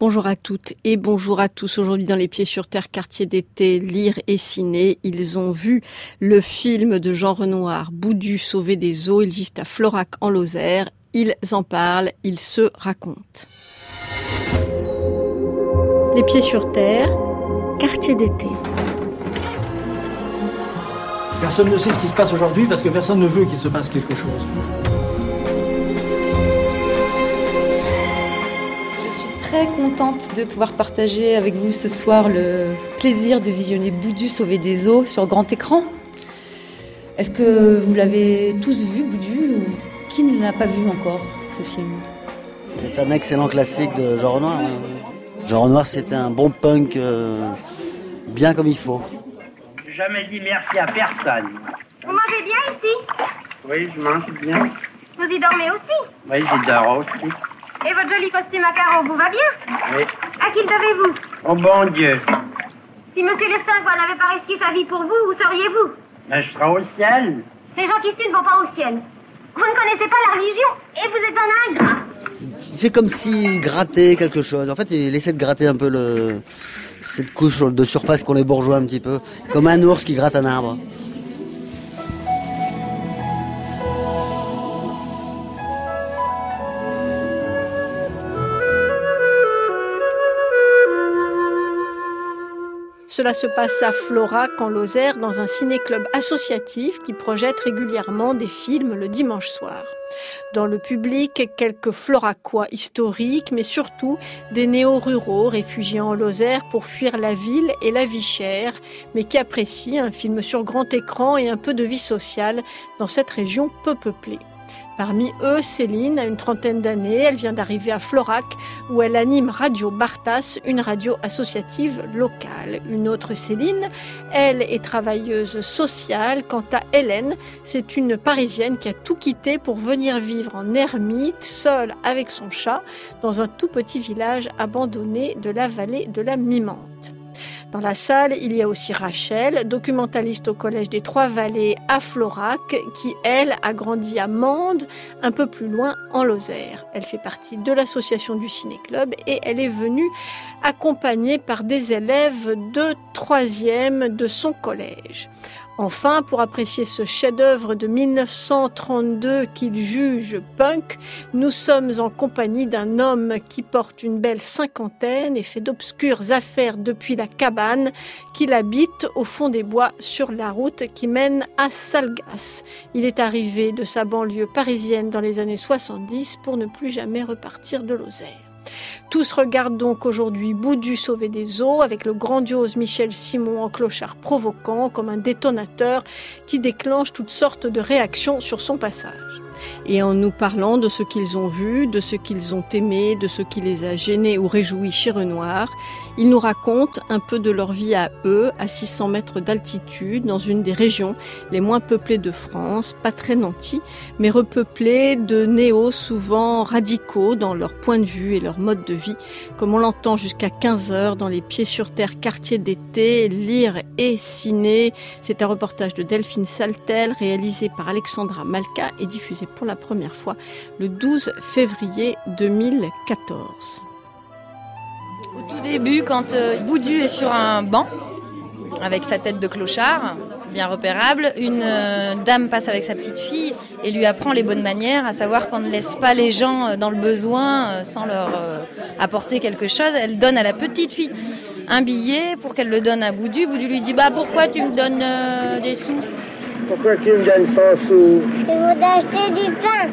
Bonjour à toutes et bonjour à tous. Aujourd'hui dans Les Pieds sur Terre, quartier d'été, Lire et Ciné, ils ont vu le film de Jean Renoir, Boudu sauvé des eaux. Ils vivent à Florac en Lozère. Ils en parlent, ils se racontent. Les Pieds sur Terre, quartier d'été. Personne ne sait ce qui se passe aujourd'hui parce que personne ne veut qu'il se passe quelque chose. Très contente de pouvoir partager avec vous ce soir le plaisir de visionner Boudu sauvé des eaux sur grand écran. Est-ce que vous l'avez tous vu, Boudu, ou qui ne l'a pas vu encore, ce film ? C'est un excellent classique de Jean Renoir. Jean Renoir, c'était un bon punk bien comme il faut. J'ai jamais dit merci à personne. Vous mangez bien ici ? Oui, je mange bien. Vous y dormez aussi ? Oui, j'y dors aussi. Et votre joli costume à carreaux vous va bien ? Oui. À qui le devez-vous ? Oh bon Dieu. Si Monsieur Lestingue n'avait pas risqué sa vie pour vous, où seriez-vous ? Ben, je serai au ciel. Les gens qui suent ne vont pas au ciel. Vous ne connaissez pas la religion et vous êtes un ingrat. Il fait comme s'il grattait quelque chose. En fait, il essaie de gratter un peu cette couche de surface qu'ont les bourgeois un petit peu. Comme un ours qui gratte un arbre. Cela se passe à Florac, en Lozère, dans un ciné-club associatif qui projette régulièrement des films le dimanche soir. Dans le public, quelques Floracois historiques, mais surtout des néo-ruraux réfugiés en Lozère pour fuir la ville et la vie chère, mais qui apprécient un film sur grand écran et un peu de vie sociale dans cette région peu peuplée. Parmi eux, Céline a une trentaine d'années. Elle vient d'arriver à Florac où elle anime Radio Bartas, une radio associative locale. Une autre Céline, elle est travailleuse sociale. Quant à Hélène, c'est une Parisienne qui a tout quitté pour venir vivre en ermite, seule avec son chat, dans un tout petit village abandonné de la vallée de la Mimante. Dans la salle, il y a aussi Rachel, documentaliste au Collège des Trois-Vallées à Florac, qui, elle, a grandi à Mende, un peu plus loin en Lozère. Elle fait partie de l'association du Ciné-Club et elle est venue accompagnée par des élèves de 3e de son collège. Enfin, pour apprécier ce chef-d'œuvre de 1932 qu'il juge punk, nous sommes en compagnie d'un homme qui porte une belle cinquantaine et fait d'obscures affaires depuis la cabane qu'il habite au fond des bois sur la route qui mène à Salgas. Il est arrivé de sa banlieue parisienne dans les années 70 pour ne plus jamais repartir de Lozère. Tous regardent donc aujourd'hui Boudu sauvé des eaux avec le grandiose Michel Simon en clochard provoquant comme un détonateur qui déclenche toutes sortes de réactions sur son passage. Et en nous parlant de ce qu'ils ont vu, de ce qu'ils ont aimé, de ce qui les a gênés ou réjouis chez Renoir, ils nous racontent un peu de leur vie à eux, à 600 mètres d'altitude, dans une des régions les moins peuplées de France, pas très nantis, mais repeuplées de néos souvent radicaux dans leur point de vue et leur mode de vie, comme on l'entend jusqu'à 15h dans Les Pieds sur Terre, quartier d'été, Lire et Ciné. C'est un reportage de Delphine Saltel, réalisé par Alexandra Malka et diffusé pour la première fois le 12 février 2014. Au tout début, quand Boudu est sur un banc, avec sa tête de clochard, bien repérable, une dame passe avec sa petite fille et lui apprend les bonnes manières, à savoir qu'on ne laisse pas les gens dans le besoin sans leur apporter quelque chose. Elle donne à la petite fille un billet pour qu'elle le donne à Boudu. Boudu lui dit « Bah pourquoi tu me donnes des sous ?» Pourquoi tu me donnes 100 sous ? C'est pour acheter du pain.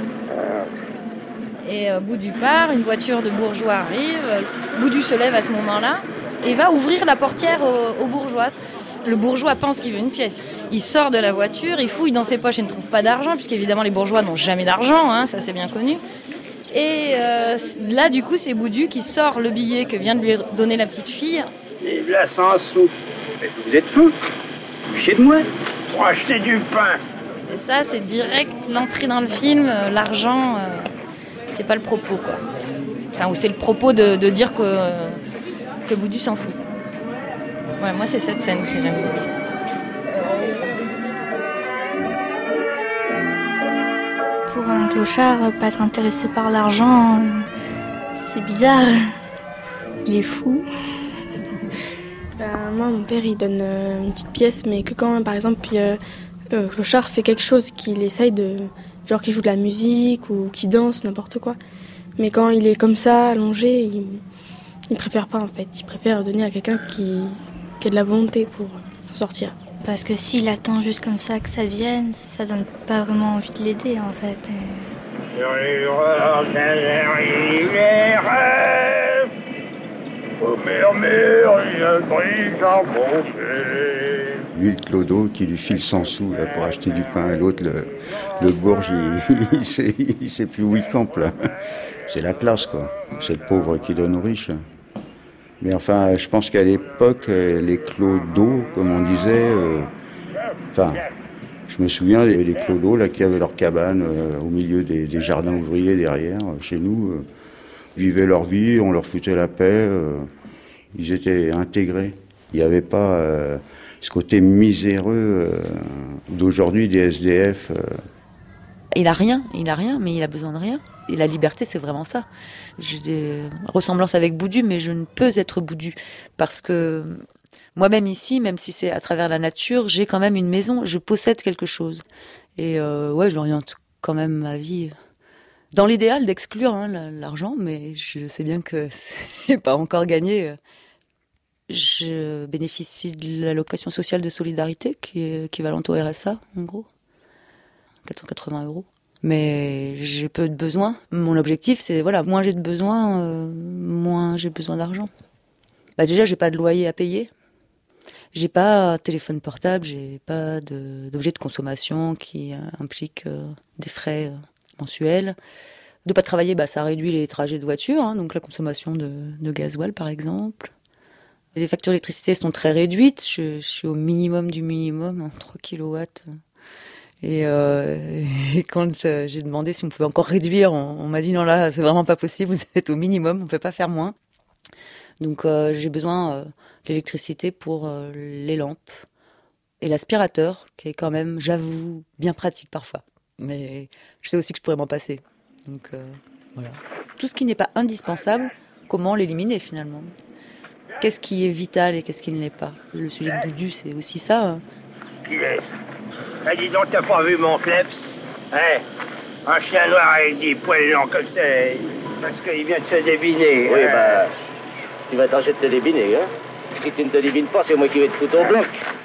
Et Boudu part, une voiture de bourgeois arrive, Boudu se lève à ce moment-là et va ouvrir la portière au bourgeois. Le bourgeois pense qu'il veut une pièce. Il sort de la voiture, il fouille dans ses poches et ne trouve pas d'argent, puisqu'évidemment les bourgeois n'ont jamais d'argent, hein, ça c'est bien connu. Et là du coup c'est Boudu qui sort le billet que vient de lui donner la petite fille. Et là 100 sous. Mais vous êtes fous ? Chez de moi ? Pour acheter du pain. Et ça c'est direct l'entrée dans le film, l'argent, c'est pas le propos quoi. Enfin, ou c'est le propos de dire que Boudu s'en fout. Ouais, moi c'est cette scène que j'aime bien. Pour un clochard, pas être intéressé par l'argent, c'est bizarre. Il est fou. Moi, mon père, il donne une petite pièce, mais que quand, par exemple, Clochard fait quelque chose qu'il essaye de... Genre qu'il joue de la musique ou qu'il danse, n'importe quoi. Mais quand il est comme ça, allongé, il préfère pas, en fait. Il préfère donner à quelqu'un qui a de la volonté pour s'en sortir. Parce que s'il attend juste comme ça que ça vienne, ça donne pas vraiment envie de l'aider, en fait. Sur les rochers rivières, au murmure, il y a un cri s'enfoncer. Lui, le clodo, qui lui file 100 sous là, pour acheter du pain, et l'autre, le bourge, il sait plus où il campe, là. C'est la classe, quoi. C'est le pauvre qui donne aux riches. Mais enfin, je pense qu'à l'époque, les clodos, comme on disait, je me souviens des clodos là, qui avaient leur cabane au milieu des jardins ouvriers derrière, chez nous, vivaient leur vie, on leur foutait la paix, ils étaient intégrés. Il n'y avait pas ce côté miséreux d'aujourd'hui des SDF. Il a rien, mais il a besoin de rien. Et la liberté, c'est vraiment ça. J'ai des ressemblances avec Boudu, mais je ne peux être Boudu. Parce que moi-même ici, même si c'est à travers la nature, j'ai quand même une maison, je possède quelque chose. Et je l'oriente quand même ma vie. Dans l'idéal d'exclure l'argent, mais je sais bien que c'est pas encore gagné. Je bénéficie de l'allocation sociale de solidarité, qui est équivalente au RSA, en gros. 480 €. Mais j'ai peu de besoins. Mon objectif, c'est, moins j'ai de besoins, moins j'ai besoin d'argent. Déjà, j'ai pas de loyer à payer. J'ai pas de téléphone portable, j'ai pas d'objet de consommation qui implique des frais mensuels. De pas travailler, ça réduit les trajets de voiture, donc la consommation de gasoil, par exemple. Les factures d'électricité sont très réduites. Je suis au minimum du minimum, 3 kilowatts. Et quand j'ai demandé si on pouvait encore réduire, on m'a dit non, là, c'est vraiment pas possible, vous êtes au minimum, on peut pas faire moins. Donc j'ai besoin de l'électricité pour les lampes et l'aspirateur, qui est quand même, j'avoue, bien pratique parfois. Mais je sais aussi que je pourrais m'en passer. Donc voilà. Tout ce qui n'est pas indispensable, comment l'éliminer finalement ? Qu'est-ce qui est vital et qu'est-ce qui ne l'est pas ? Le sujet de Boudu, c'est aussi ça. Qui est-ce ? Dis donc, t'as pas vu mon kleps ? Hein ? Un chien noir avec des poils longs comme ça, parce qu'il vient de se débiner. Oui, tu vas t'en te débiner, hein ? Si tu ne te débines pas, c'est moi qui vais te foutre au bloc.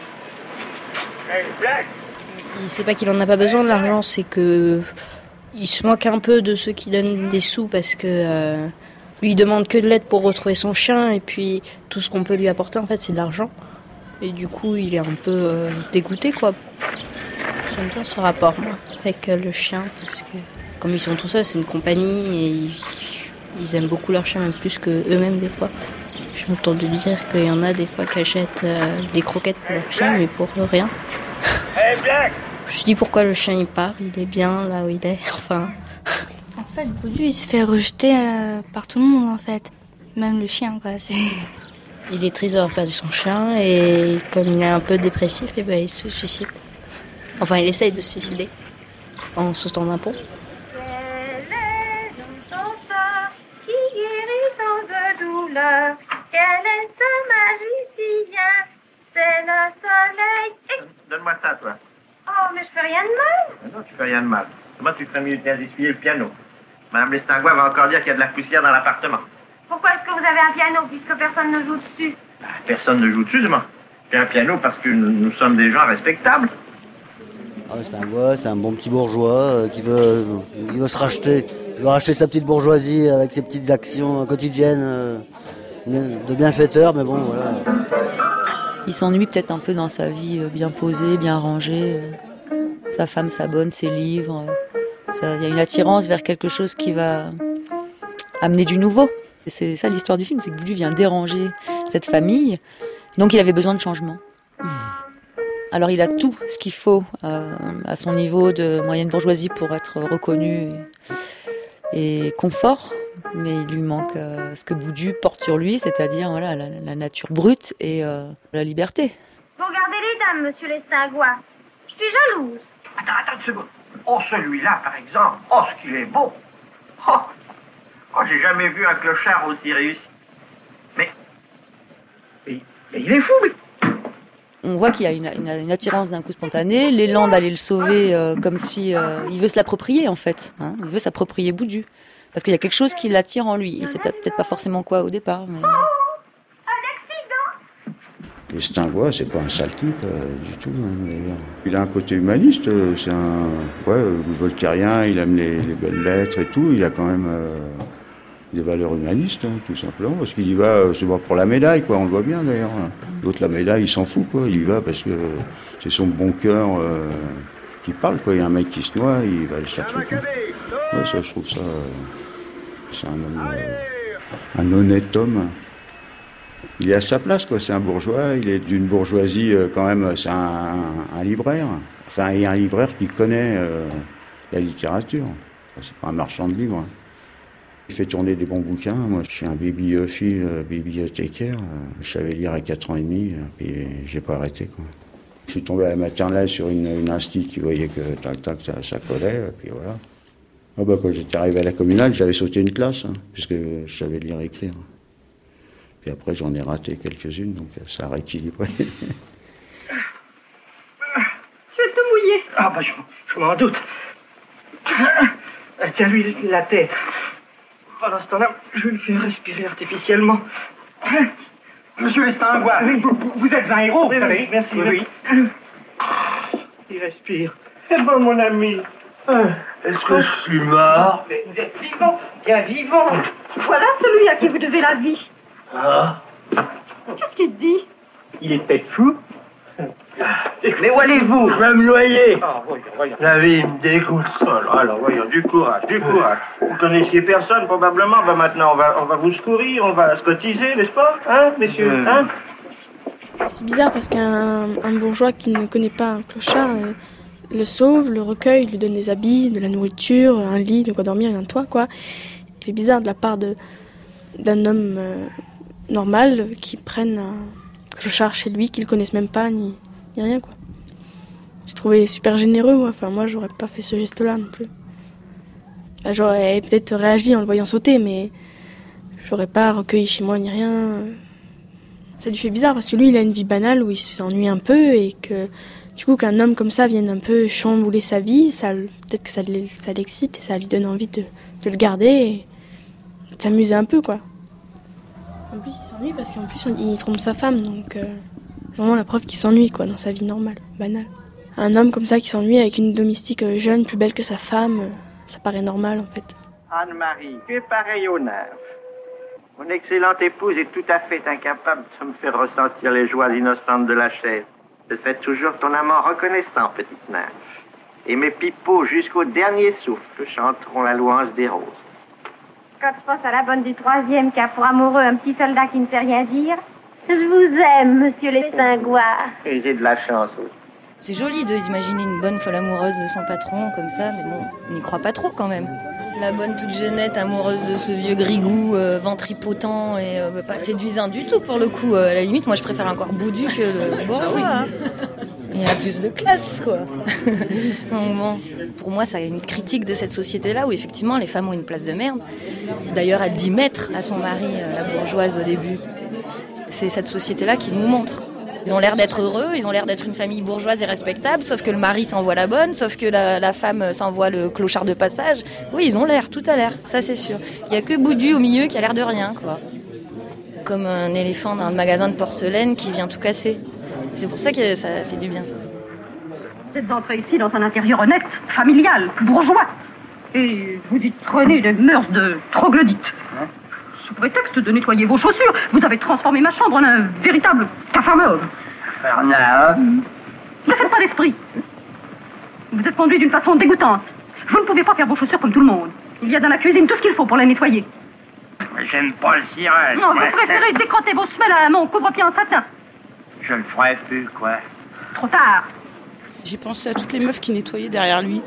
Il sait pas qu'il en a pas besoin de l'argent, c'est que il se moque un peu de ceux qui donnent des sous parce que lui il demande que de l'aide pour retrouver son chien et puis tout ce qu'on peut lui apporter en fait c'est de l'argent. Et du coup il est un peu dégoûté quoi. J'aime bien ce rapport moi avec le chien parce que comme ils sont tout seuls c'est une compagnie et ils aiment beaucoup leur chien même plus que eux-mêmes des fois. J'ai entendu dire qu'il y en a des fois qui achètent des croquettes pour leur chien mais pour rien. Je me dis pourquoi le chien il part, il est bien là où il est, enfin. En fait, Boudu il se fait rejeter par tout le monde en fait, même le chien quoi. Il est triste d'avoir perdu son chien et comme il est un peu dépressif, il se suicide. Enfin, il essaye de se suicider en sautant d'un pont. Qui guérit sans douleur, quel est ce magicien? C'est le soleil. Donne-moi ça, toi. Oh, mais je fais rien de mal. Non, tu fais rien de mal. Moi, tu ferais mieux d'essuyer le piano. Madame Lestingois va encore dire qu'il y a de la poussière dans l'appartement. Pourquoi est-ce que vous avez un piano puisque personne ne joue dessus? Personne ne joue dessus, moi. J'ai un piano parce que nous sommes des gens respectables. C'est un bon petit bourgeois qui veut se racheter. Il veut racheter sa petite bourgeoisie avec ses petites actions quotidiennes de bienfaiteur, mais bon, voilà. Il s'ennuie peut-être un peu dans sa vie bien posée, bien rangée. Sa femme s'abonne, ses livres. Il y a une attirance vers quelque chose qui va amener du nouveau. C'est ça l'histoire du film, c'est que Boudu vient déranger cette famille. Donc il avait besoin de changement. Alors il a tout ce qu'il faut à son niveau de moyenne bourgeoisie pour être reconnu et confort. Mais il lui manque ce que Boudu porte sur lui, c'est-à-dire la nature brute et la liberté. Vous regardez les dames, monsieur Lestingois. Je suis jalouse. Attends une seconde. Oh, celui-là, par exemple. Oh, ce qu'il est beau. Oh, j'ai jamais vu un clochard aussi réussi. il est fou. On voit qu'il y a une attirance d'un coup spontanée, l'élan d'aller le sauver comme si il veut se l'approprier en fait. Hein, il veut s'approprier Boudu. Parce qu'il y a quelque chose qui l'attire en lui. Il sait peut-être pas forcément quoi au départ. Mais... Les Stingouas, c'est pas un sale type du tout, hein, d'ailleurs. Il a un côté humaniste, c'est un voltairien, il aime les belles lettres et tout, il a quand même des valeurs humanistes, hein, tout simplement, parce qu'il y va, c'est pas pour la médaille, quoi, on le voit bien d'ailleurs. L'autre, la médaille, il s'en fout, quoi, il y va parce que c'est son bon cœur qui parle, quoi. Il y a un mec qui se noie, il va le chercher, quoi. Ouais, ça, je trouve ça, c'est un homme, un honnête homme. Il est à sa place, quoi. C'est un bourgeois, il est d'une bourgeoisie quand même, c'est un libraire. Enfin, il y a un libraire qui connaît la littérature. C'est pas un marchand de livres. Il fait tourner des bons bouquins. Moi, je suis un bibliophile, bibliothécaire. Je savais lire à 4 ans et demi, puis j'ai pas arrêté, quoi. Je suis tombé à la maternelle sur une institut qui voyait que tac, ça collait, puis voilà. Ah bah, quand j'étais arrivé à la communale, j'avais sauté une classe, hein, puisque je savais lire et écrire. Puis après, j'en ai raté quelques-unes, donc ça a rééquilibré. Tu es tout mouillé. Ah bah, je m'en doute. Tiens-lui la tête. Pendant ce temps-là, je vais le faire respirer artificiellement. Monsieur Estingois, vous êtes un héros, vous savez. Merci. Oui. Il respire. Eh ben, mon ami. Est-ce que je suis mort? Vous êtes vivant, bien vivant. Voilà celui à qui vous devez la vie. Ah? Qu'est-ce qu'il dit? Il est peut-être fou. Mais où allez-vous? Je vais me noyer. Ah, voyons. La vie me dégoûte. Alors, voyons, du courage. Vous connaissiez personne, probablement. Ben, maintenant, on va vous secourir, on va se cotiser, n'est-ce pas? Hein, messieurs? Hein? C'est bizarre parce qu'un bourgeois qui ne connaît pas un clochard le sauve, le recueille, lui donne des habits, de la nourriture, un lit, de quoi dormir et un toit, quoi. C'est bizarre de la part d'un homme normal qui prenne un clochard chez lui, qu'ils ne connaissent même pas, ni rien, quoi. J'ai trouvé super généreux, moi. Enfin, moi, j'aurais pas fait ce geste-là non plus. Enfin, j'aurais peut-être réagi en le voyant sauter, mais j'aurais pas recueilli chez moi, ni rien. Ça lui fait bizarre, parce que lui, il a une vie banale où il s'ennuie un peu, et que, du coup, qu'un homme comme ça vienne un peu chambouler sa vie, peut-être que ça l'excite, et ça lui donne envie de le garder, et de s'amuser un peu, quoi. En plus, il s'ennuie parce qu'en plus, il trompe sa femme, donc vraiment la preuve qu'il s'ennuie, quoi, dans sa vie normale, banale. Un homme comme ça qui s'ennuie avec une domestique jeune, plus belle que sa femme, ça paraît normal, en fait. Anne-Marie, tu es pareille au nerf. Mon excellente épouse est tout à fait incapable de me faire ressentir les joies innocentes de la chaise. Je serai toujours ton amant reconnaissant, petite nymphe. Et mes pipeaux, jusqu'au dernier souffle, chanteront la louange des roses. Quand je pense à la bonne du 3e qui a pour amoureux un petit soldat qui ne sait rien dire, je vous aime, monsieur l'Estingois. Et j'ai de la chance aussi. C'est joli d'imaginer une bonne folle amoureuse de son patron comme ça, mais bon, on n'y croit pas trop quand même. La bonne toute jeunette amoureuse de ce vieux grigou ventripotent et pas séduisant du tout pour le coup. À la limite, moi je préfère encore Boudu que le bourgeois. Il a plus de classe, quoi. Donc bon, pour moi, ça a une critique de cette société-là où effectivement les femmes ont une place de merde. D'ailleurs, elle dit maître à son mari, la bourgeoise au début. C'est cette société-là qui nous montre. Ils ont l'air d'être heureux, ils ont l'air d'être une famille bourgeoise et respectable, sauf que le mari s'envoie la bonne, sauf que la femme s'envoie le clochard de passage. Oui, ils ont l'air, tout a l'air, ça c'est sûr. Il n'y a que Boudu au milieu qui a l'air de rien, quoi. Comme un éléphant dans un magasin de porcelaine qui vient tout casser. C'est pour ça que ça fait du bien. Vous êtes entré ici dans un intérieur honnête, familial, bourgeois. Et vous y traînez des mœurs de troglodytes. Sous prétexte de nettoyer vos chaussures, vous avez transformé ma chambre en un véritable capharnaüm. Capharnaüm? Ne faites pas d'esprit. Vous êtes conduit d'une façon dégoûtante. Vous ne pouvez pas faire vos chaussures comme tout le monde. Il y a dans la cuisine tout ce qu'il faut pour les nettoyer. J'aime pas le cirage. Non, vous préférez décrotter vos semelles à mon couvre-pied en satin. Je le ferai plus, quoi. Trop tard. J'ai pensé à toutes les meufs qui nettoyaient derrière lui.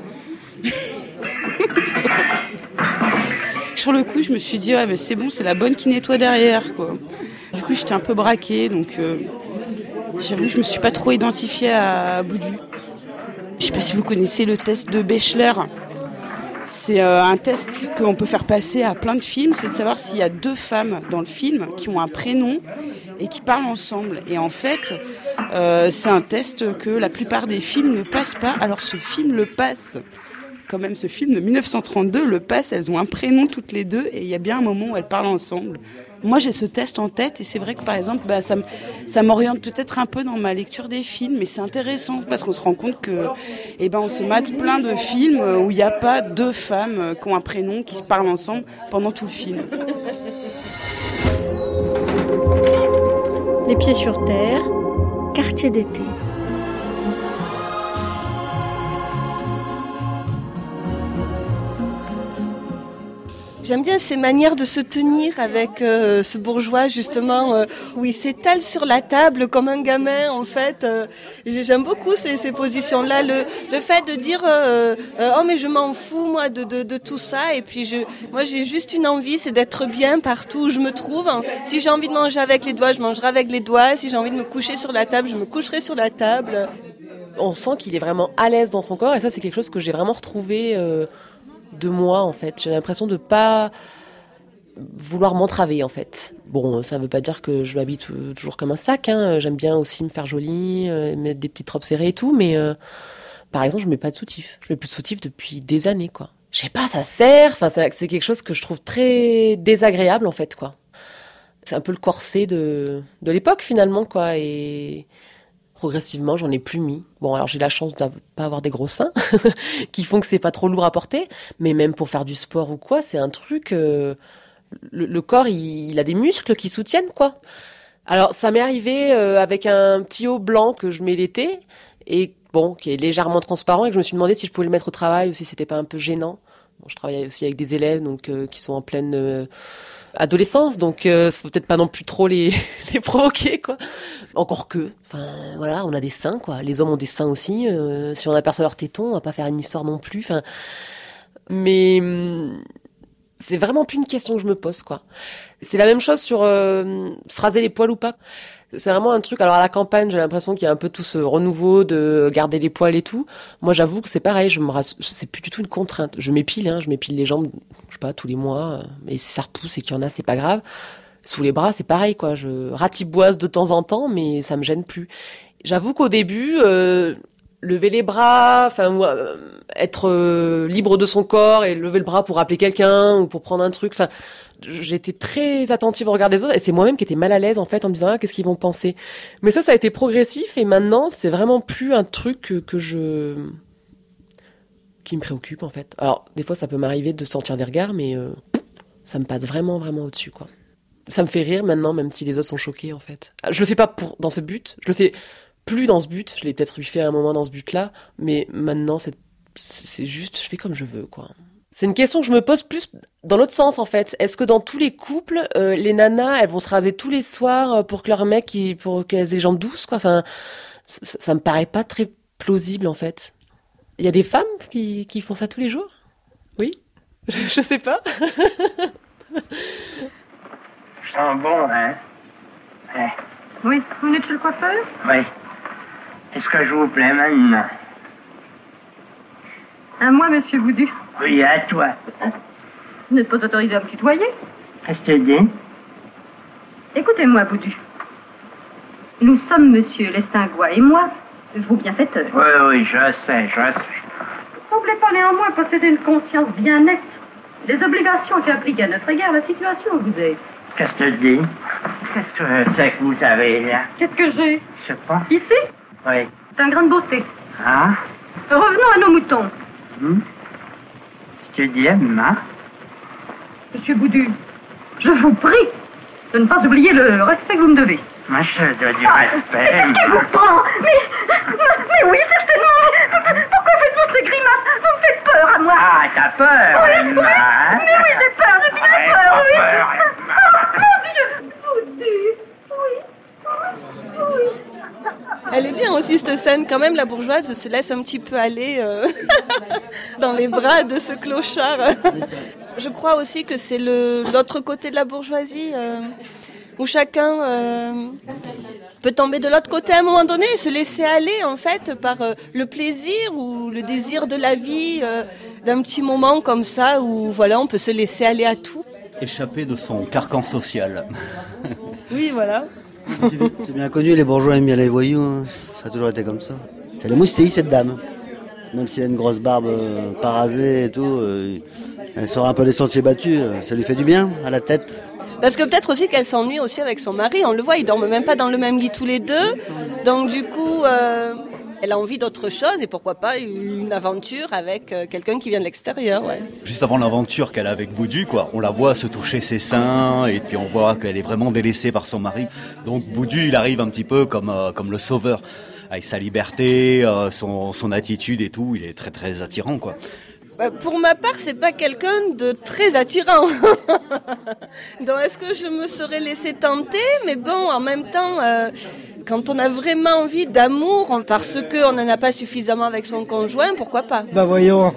Sur le coup, je me suis dit, ouais, mais c'est bon, c'est la bonne qui nettoie derrière, quoi. Du coup, j'étais un peu braquée, donc j'avoue que je me suis pas trop identifiée à Boudu. Je sais pas si vous connaissez le test de Bechler. C'est un test qu'on peut faire passer à plein de films, c'est de savoir s'il y a 2 femmes dans le film qui ont un prénom et qui parlent ensemble. Et en fait, c'est un test que la plupart des films ne passent pas. Alors ce film le passe. Quand même, ce film de 1932 le passe. Elles ont un prénom toutes les deux et il y a bien un moment où elles parlent ensemble. Moi, j'ai ce test en tête et c'est vrai que, par exemple, ça m'oriente peut-être un peu dans ma lecture des films, mais c'est intéressant parce qu'on se rend compte que, on se mate plein de films où il n'y a pas 2 femmes qui ont un prénom, qui se parlent ensemble pendant tout le film. Les pieds sur terre, quartier d'été. J'aime bien ces manières de se tenir avec ce bourgeois justement où il s'étale sur la table comme un gamin en fait. J'aime beaucoup ces positions-là. Le fait de dire oh mais je m'en fous moi de tout ça et puis moi j'ai juste une envie, c'est d'être bien partout où je me trouve. Si j'ai envie de manger avec les doigts, je mangerai avec les doigts. Si j'ai envie de me coucher sur la table, je me coucherai sur la table. On sent qu'il est vraiment à l'aise dans son corps et ça c'est quelque chose que j'ai vraiment retrouvé de moi en fait. J'ai l'impression de pas vouloir m'entraver en fait. Bon, ça veut pas dire que je m'habille toujours comme un sac, hein. J'aime bien aussi me faire jolie, mettre des petites robes serrées et tout, mais par exemple je mets pas de soutif. Je mets plus de soutif depuis des années quoi. Je sais pas, ça sert, enfin c'est quelque chose que je trouve très désagréable en fait quoi. C'est un peu le corset de l'époque finalement quoi et progressivement, j'en ai plus mis. Bon, alors j'ai la chance de pas avoir des gros seins qui font que c'est pas trop lourd à porter, mais même pour faire du sport ou quoi, c'est un truc le corps il a des muscles qui soutiennent quoi. Alors ça m'est arrivé avec un petit haut blanc que je mets l'été et bon, qui est légèrement transparent et que je me suis demandé si je pouvais le mettre au travail ou si c'était pas un peu gênant. Bon, je travaille aussi avec des élèves donc qui sont en pleine adolescence, donc faut peut-être pas non plus trop les provoquer quoi. Encore que, enfin voilà, on a des seins quoi. Les hommes ont des seins aussi. Si on aperçoit leurs tétons, on va pas faire une histoire non plus. Enfin, mais c'est vraiment plus une question que je me pose quoi. C'est la même chose sur se raser les poils ou pas. C'est vraiment un truc. Alors à la campagne, j'ai l'impression qu'il y a un peu tout ce renouveau de garder les poils et tout. Moi, j'avoue que c'est pareil. Je me rase, c'est plus du tout une contrainte. Je m'épile les jambes, je sais pas, tous les mois. Mais si ça repousse et qu'il y en a, c'est pas grave. Sous les bras, c'est pareil quoi. Je ratiboise de temps en temps, mais ça me gêne plus. J'avoue qu'au début, lever les bras, enfin être libre de son corps et lever le bras pour appeler quelqu'un ou pour prendre un truc, enfin. J'étais très attentive au regard des autres et c'est moi-même qui étais mal à l'aise en fait en me disant qu'est-ce qu'ils vont penser. Mais ça a été progressif et maintenant c'est vraiment plus un truc qui me préoccupe en fait. Alors des fois ça peut m'arriver de sentir des regards mais ça me passe vraiment au-dessus quoi. Ça me fait rire maintenant même si les autres sont choqués en fait. Je le fais pas dans ce but, je le fais plus dans ce but, je l'ai peut-être fait à un moment dans ce but-là, mais maintenant c'est juste je fais comme je veux quoi. C'est une question que je me pose plus dans l'autre sens, en fait. Est-ce que dans tous les couples, les nanas, elles vont se raser tous les soirs pour que leur mec, pour qu'elles aient les jambes douces, quoi. Enfin, ça me paraît pas très plausible, en fait. Il y a des femmes qui font ça tous les jours? Oui? Je sais pas. Je sens bon, hein? Ouais. Oui, vous êtes chez le coiffeur? Oui. Est-ce que je vous plais maintenant? À moi, monsieur Boudu. Oui, à toi. Vous n'êtes pas autorisé à me tutoyer? Qu'est-ce que tu dis? Écoutez-moi, Boudu. Nous sommes monsieur Lestingois et moi, vos bienfaiteurs. Oui, je sais. Vous ne semblez pas néanmoins posséder une conscience bien nette des obligations qui appliquent à notre égard la situation où vous êtes. Qu'est-ce que tu dis? Qu'est-ce que c'est que vous avez là? Qu'est-ce que j'ai? Je sais pas. Ici? Oui. C'est un grain de beauté. Ah? Revenons à nos moutons. Tu dis, maman? Monsieur Boudu, je vous prie de ne pas oublier le respect que vous me devez. Moi, je te dois du respect. Qu'est-ce qui vous prend? Mais oui, certainement. Pourquoi faites-vous ces grimaces? Vous me faites peur à moi. Ah, t'as peur, oui, Emma, hein? Mais oui, j'ai peur, j'ai bien peur, oui. Peur, Oh, mon Dieu. Boudu, oui. Elle est bien aussi cette scène, quand même la bourgeoise se laisse un petit peu aller dans les bras de ce clochard. Je crois aussi que c'est l'autre côté de la bourgeoisie où chacun peut tomber de l'autre côté à un moment donné et se laisser aller en fait par le plaisir ou le désir de la vie d'un petit moment comme ça où voilà, on peut se laisser aller à tout. Échapper de son carcan social. Oui, voilà. C'est bien connu, les bourgeois aiment bien les voyous, hein. Ça a toujours été comme ça. C'est la moustille, cette dame. Même si elle a une grosse barbe pas rasée et tout, elle sort un peu des sentiers battus, ça lui fait du bien à la tête. Parce que peut-être aussi qu'elle s'ennuie aussi avec son mari, on le voit, ils dorment même pas dans le même lit tous les deux, donc du coup elle a envie d'autre chose et pourquoi pas une aventure avec quelqu'un qui vient de l'extérieur. Ouais. Juste avant l'aventure qu'elle a avec Boudu, quoi, on la voit se toucher ses seins et puis on voit qu'elle est vraiment délaissée par son mari. Donc Boudu, il arrive un petit peu comme le sauveur, avec sa liberté, son attitude et tout, il est très très attirant, quoi. Pour ma part, c'est pas quelqu'un de très attirant. Donc est-ce que je me serais laissé tenter? Mais bon, en même temps, quand on a vraiment envie d'amour, parce qu'on n'en a pas suffisamment avec son conjoint, pourquoi pas? Bah voyons.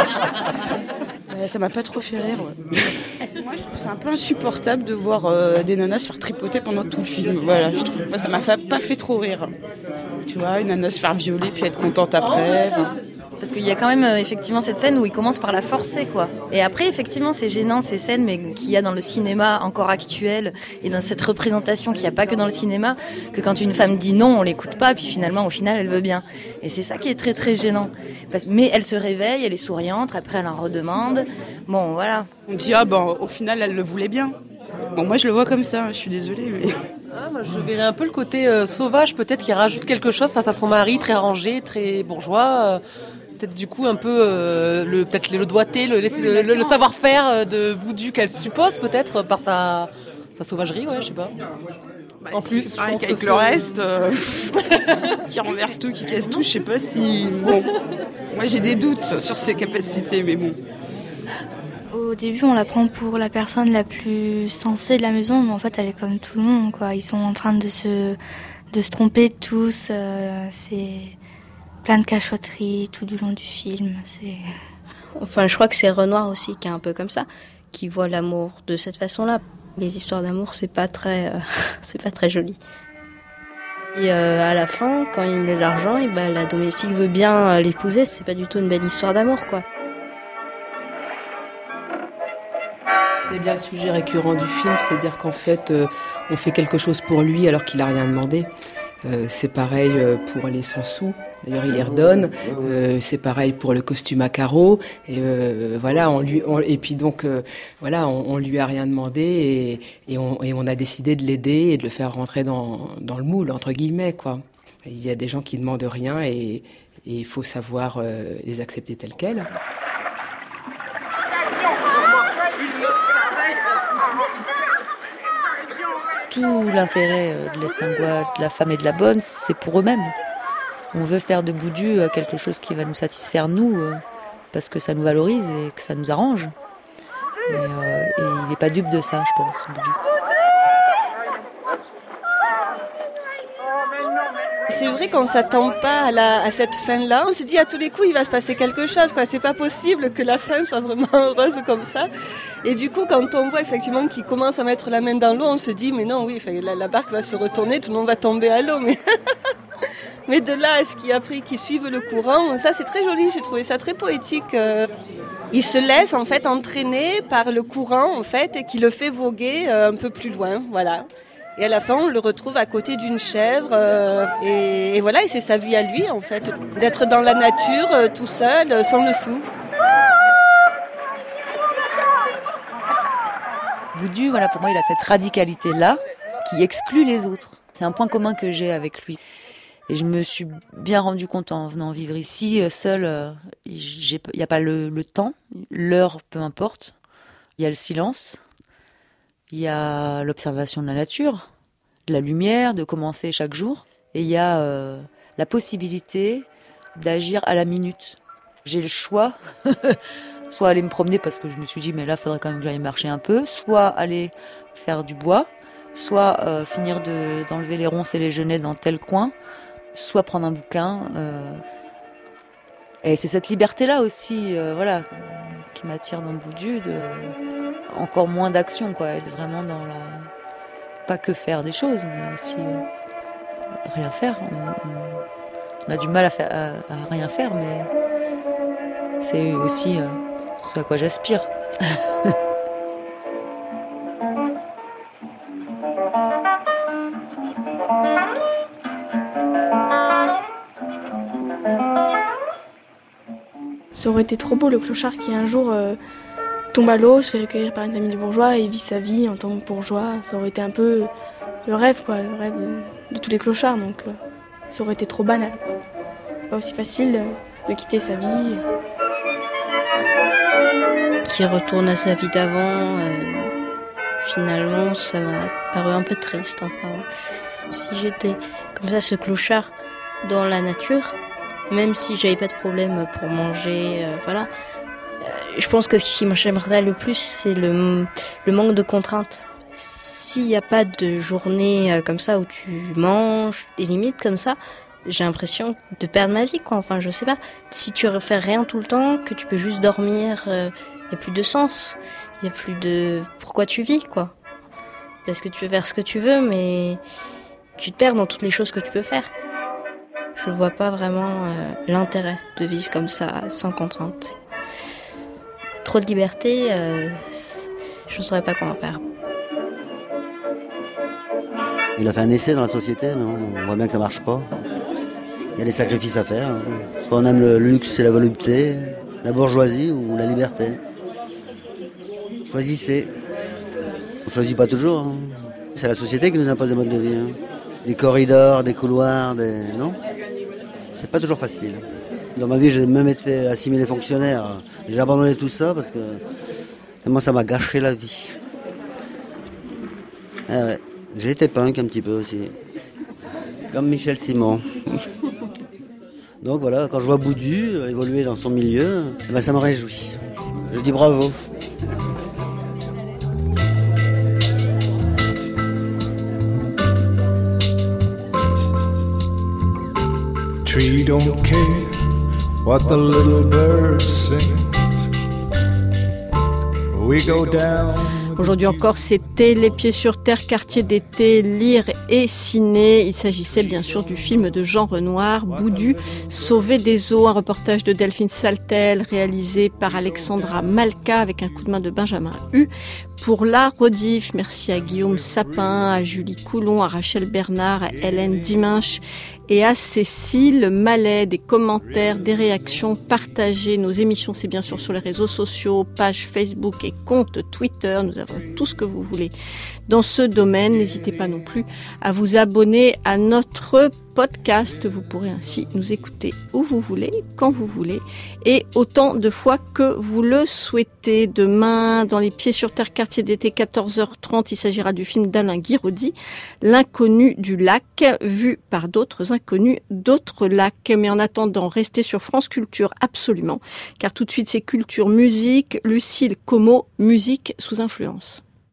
Ça m'a pas trop fait rire. Ouais. Moi, je trouve ça un peu insupportable de voir des nanas se faire tripoter pendant tout le film. Voilà, je trouve ça m'a pas fait trop rire. Tu vois, une nana se faire violer puis être contente après. Parce qu'il y a quand même effectivement cette scène où il commence par la forcer, quoi. Et après, effectivement, c'est gênant ces scènes, mais qu'il y a dans le cinéma encore actuel et dans cette représentation qu'il n'y a pas que dans le cinéma, que quand une femme dit non, on l'écoute pas, puis finalement, au final, elle veut bien. Et c'est ça qui est très très gênant. Mais elle se réveille, elle est souriante, après elle en redemande. Bon, voilà. On dit au final, elle le voulait bien. Bon, moi je le vois comme ça, je suis désolée, mais... Moi, je verrais un peu le côté sauvage, peut-être, qui rajoute quelque chose face à son mari, très rangé, très bourgeois. Peut-être du coup un peu le doigté, le savoir-faire de Boudu qu'elle suppose peut-être par sa sauvagerie, ouais, je sais pas. En plus, avec le reste, qui renverse tout, qui casse tout, je sais pas si... Bon, moi j'ai des doutes sur ses capacités, mais bon. Au début, on la prend pour la personne la plus sensée de la maison, mais en fait, elle est comme tout le monde, quoi. Ils sont en train de se tromper tous. C'est plein de cachotteries tout du long du film. Enfin, je crois que c'est Renoir aussi qui est un peu comme ça, qui voit l'amour de cette façon-là. Les histoires d'amour, c'est pas très joli. Et à la fin, quand il a l'argent, la domestique veut bien l'épouser. C'est pas du tout une belle histoire d'amour, quoi. C'est bien le sujet récurrent du film, c'est-à-dire qu'en fait, on fait quelque chose pour lui alors qu'il n'a rien demandé. C'est pareil pour les 100 sous. D'ailleurs, il les redonne. C'est pareil pour le costume à carreaux. Et voilà, on lui a rien demandé et on a décidé de l'aider et de le faire rentrer dans le moule entre guillemets, quoi. Il y a des gens qui demandent rien et il faut savoir les accepter tels quels. Tout l'intérêt de l'Estingois, de la femme et de la bonne, c'est pour eux-mêmes. On veut faire de Boudu quelque chose qui va nous satisfaire, nous, parce que ça nous valorise et que ça nous arrange. Et il n'est pas dupe de ça, je pense, Boudu. C'est vrai qu'on ne s'attend pas à cette fin-là. On se dit à tous les coups, il va se passer quelque chose, quoi. C'est pas possible que la fin soit vraiment heureuse comme ça. Et du coup, quand on voit effectivement qu'il commence à mettre la main dans l'eau, on se dit, mais non, oui, la barque va se retourner, tout le monde va tomber à l'eau. Mais de là à ce qu'ils suivent le courant, ça c'est très joli, j'ai trouvé ça très poétique. Il se laisse en fait entraîner par le courant en fait et qui le fait voguer un peu plus loin, voilà. Et à la fin, on le retrouve à côté d'une chèvre et voilà, et c'est sa vie à lui en fait, d'être dans la nature tout seul, sans le sou. Boudu, voilà, pour moi, il a cette radicalité-là qui exclut les autres. C'est un point commun que j'ai avec lui. Et je me suis bien rendu compte en venant vivre ici, seule, il n'y a pas le temps, l'heure, peu importe. Il y a le silence, il y a l'observation de la nature, de la lumière, de commencer chaque jour. Et il y a la possibilité d'agir à la minute. J'ai le choix, soit aller me promener parce que je me suis dit, mais là, il faudrait quand même que j'aille marcher un peu, soit aller faire du bois, soit finir d'enlever les ronces et les genêts dans tel coin, soit prendre un bouquin. Et c'est cette liberté-là aussi, voilà, qui m'attire dans Boudu, encore moins d'action, quoi, être vraiment dans la... Pas que faire des choses, mais aussi rien faire. On a du mal à rien faire, mais C'est aussi ce à quoi j'aspire. Ça aurait été trop beau le clochard qui un jour tombe à l'eau, se fait recueillir par une famille de bourgeois et vit sa vie en tant que bourgeois. Ça aurait été un peu le rêve, quoi, le rêve de tous les clochards. Donc ça aurait été trop banal. C'est pas aussi facile de quitter sa vie. Qui retourne à sa vie d'avant, finalement, ça m'a paru un peu triste. Enfin, si j'étais comme ça, ce clochard dans la nature, même si j'avais pas de problème pour manger, voilà. Je pense que ce qui m'aimerait le plus, c'est le manque de contraintes. S'il n'y a pas de journée comme ça où tu manges des limites comme ça, j'ai l'impression de perdre ma vie, quoi. Enfin, je sais pas. Si tu refais rien tout le temps, que tu peux juste dormir, il n'y a plus de sens. Il n'y a plus de pourquoi tu vis, quoi. Parce que tu peux faire ce que tu veux, mais tu te perds dans toutes les choses que tu peux faire. Je vois pas vraiment l'intérêt de vivre comme ça, sans contrainte. Trop de liberté, je ne saurais pas comment faire. Il a fait un essai dans la société, mais on voit bien que ça marche pas. Il y a des sacrifices à faire. Soit on aime le luxe et la volupté, la bourgeoisie ou la liberté. Choisissez. On choisit pas toujours. Hein. C'est la société qui nous impose des modes de vie. Hein. Des corridors, des couloirs, non. C'est pas toujours facile. Dans ma vie, j'ai même été assimilé fonctionnaire. J'ai abandonné tout ça parce que tellement ça m'a gâché la vie. Ah ouais. J'ai été punk un petit peu aussi. Comme Michel Simon. Donc voilà, quand je vois Boudu évoluer dans son milieu, ça me réjouit. Je dis bravo. Tree don't care what the little bird sings. We go down. Aujourd'hui encore, c'était Les Pieds sur Terre, quartier d'été, lire et ciné. Il s'agissait bien sûr du film de Jean Renoir, Boudu, Sauvé des eaux, un reportage de Delphine Saltel, réalisé par Alexandra Malka avec un coup de main de Benjamin Hu. Pour la rediff, merci à Guillaume Sapin, à Julie Coulon, à Rachel Bernard, à Hélène Dimanche et à Cécile Mallet. Des commentaires, des réactions, partagez nos émissions, c'est bien sûr sur les réseaux sociaux, page Facebook et compte Twitter. Nous avons tout ce que vous voulez dans ce domaine. N'hésitez pas non plus à vous abonner à notre podcast. Vous pourrez ainsi nous écouter où vous voulez, quand vous voulez et autant de fois que vous le souhaitez. Demain, dans Les Pieds sur Terre, quartier d'été, 14h30, il s'agira du film d'Alain Guiraudy, L'inconnu du lac, vu par d'autres inconnus d'autres lacs. Mais en attendant, restez sur France Culture absolument, car tout de suite c'est Culture Musique, Lucille Como, musique sous influence.